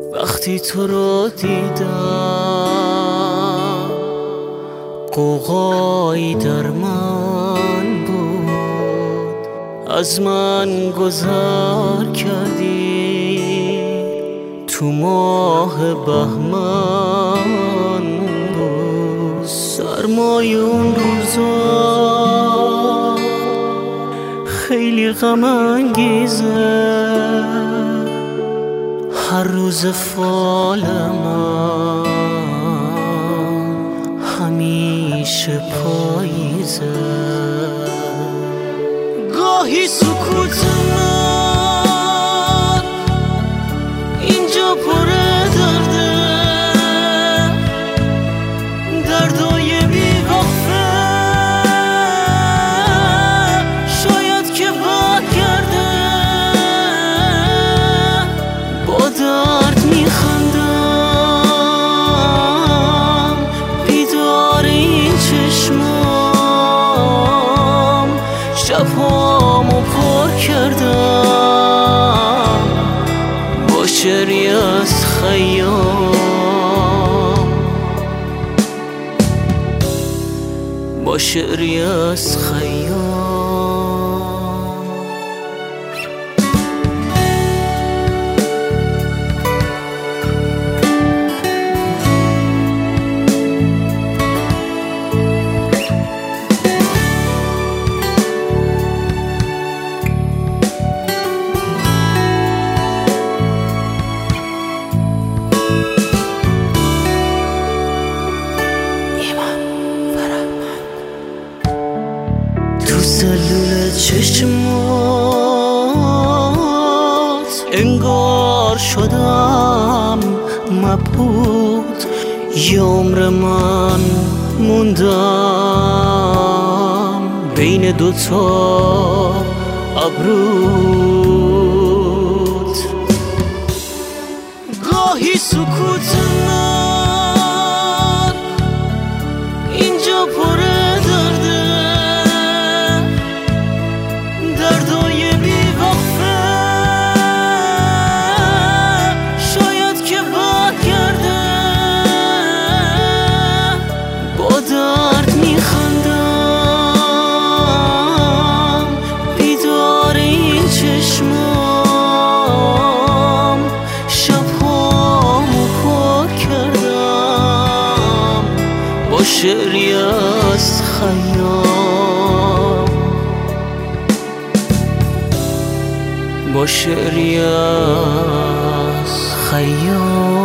وقتی تو رو دیدم قوقایی در من بود، از من گذر کردی تو ماه بهمن بود. سرمای اون روزا خیلی غم انگیزه، هر روز فال من همیشه پاییزه. گاهی سکوت من اینجا پر درده، دردای بی‌وقفه شاید که برگرده. با درد میخندم بیدار این چشمام، شبهامو پر کردم با شعری از خیام، با شعری از خیام. تو سلول چشمات انگار شدم مبهوت، یه عمر من موندم بین دوتا ابروت. گاهی سکوت من اینجا پر درده، دردای بی‌وقفه شاید که برگرده. با درد میخندم بیدار این چشمام، شبهامو پر کردم با شعری از خیام، با شعری از خیام.